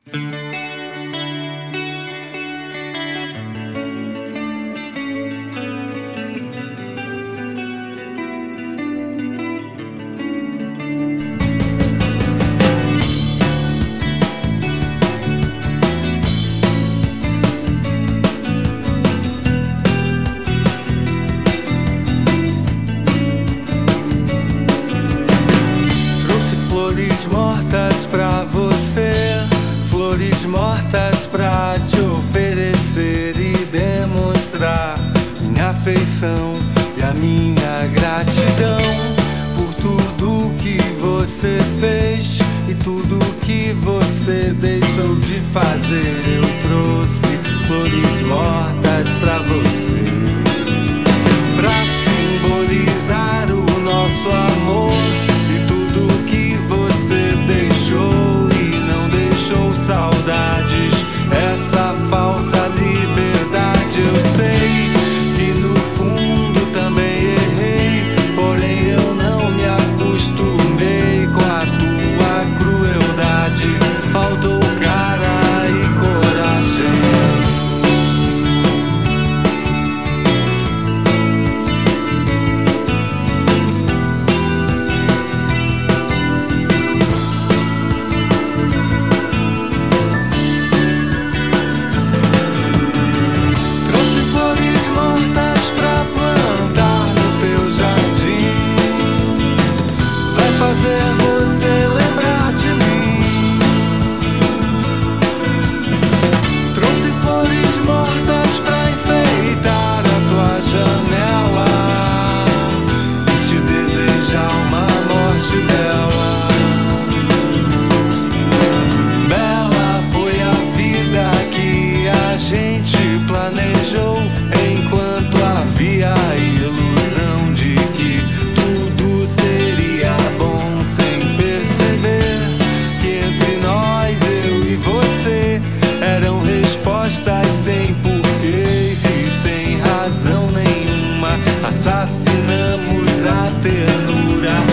Flores mortas pra você, flores mortas pra te oferecer e demonstrar minha afeição e a minha gratidão por tudo que você fez e tudo que você deixou de fazer. Eu trouxe flores mortas pra você, pra simbolizar o nosso amor. Você deixou e não deixou saudades, essa falsa liberdade. Eu sei que no fundo também errei, porém eu não me acostumei com a tua crueldade. Faltou cara e coragem. Fazer você lembrar de mim. Trouxe flores mortas pra enfeitar a tua janela e te desejar uma morte bela. Bela foi a vida que a gente planejou, enquanto havia a ilusão de que tudo seria bom, sem perceber que entre nós, eu e você, eram respostas sem porquês e sem razão nenhuma. Assassinamos a ternura